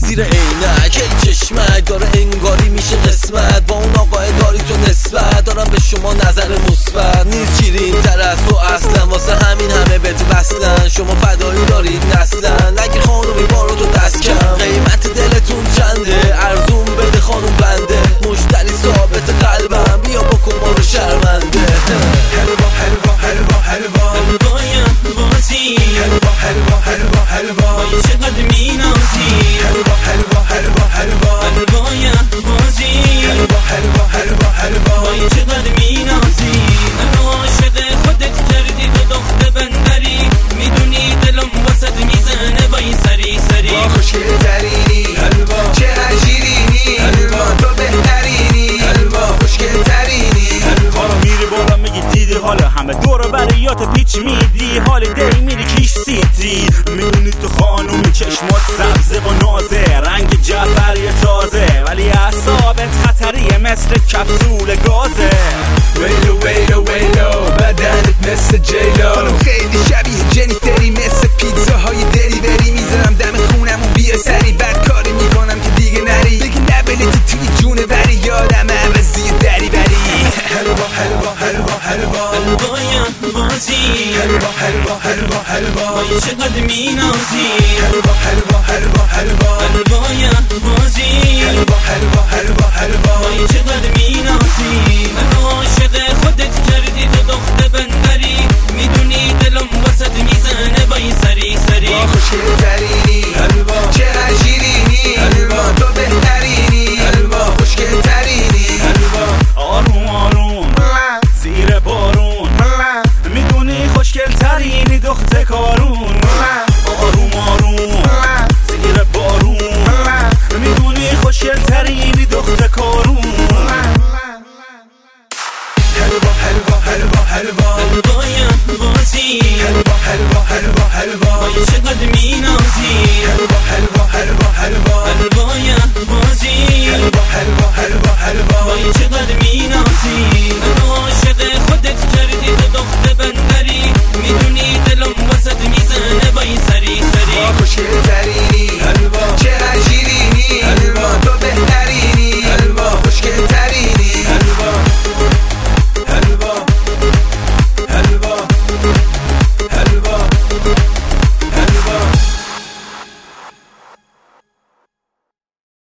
زیر عینک ای چشمک داره انگاری میشه قسمت با اون آقای داری تو نسبت دارم به شما نظر مثبت نیست شیرین تر از تو اصلا واسه همین همه بهت وصلن شما فدایی دارید نسلن نگی خانومی بارو تو دست کم قیمت دلتون چنده ارزون بده خانوم بنده مشتری ثابت قلبم بیا بکن ما رو شرمنده حلوا حلوا حلوا حلوا حلوایم بازی حلوا حلوا حلوا حلوا وای چقدر مینازی حلوا حلوا حلوا حلوا حلوایم بازی حلوا حلوا حلوا حلوا وای چقدر مینازی منو عاشق خودت کردی تو دخت بندری میدونی دلم واسد میزنه وای سری سری با خوشگل ترینی حلوا چقدر شیرینی حلوا تو بهترینی حلوا خوشگل ترینی حلوا میری بالا میگی دیدی حالا همه دور بریات پیچ میدی حال دی میری کیش سیتی میدونی تو خانومی چشمات سبزه و نازه رنگ جعفری تازه ولی اعصابت خطریه مثل کپسول گازه ویلو ویلو ویلو بدنت مثل جیلو خانم خیلی شبیه جنیفری مثل پیتزاهای دلیوری میذارم دم خونم و بیا سری بد کاری میکنم که دیگه نری بگی نبلتی توی جونه وری یادم عوضی دری بری حلوا حلوا حلوا حلوا حلوایم بازی حلوا حلوا حلوا حلوا وای چقدر مینازی حلوا حلوا حلوا حلوا حلوایم بازی حلوا حلوا حلوا حلوا وای چقدر مینازی منو عاشق خودت کردی تو دخت بندری میدونی دلم واسد میزنه وای سری سری با خوشگل ترینی حلوا چقدر شیرینی حلوا تو بهترینی حلوا خوشگل ترینی حلوا آروم آروم زیر بارون میدونی خوشگل ترینی دخت کارون آروم آروم زیر بارون میدونی خوشگل ترینی دخت کارون حلوا حلوا حلوا حلوا حلوایم بازی حلوا حلوا حلوا حلوا وای چقدر مینازی حلوا حلوا حلوا حلوا حلوایم بازی حلوا حلوا حلوا حلوا وای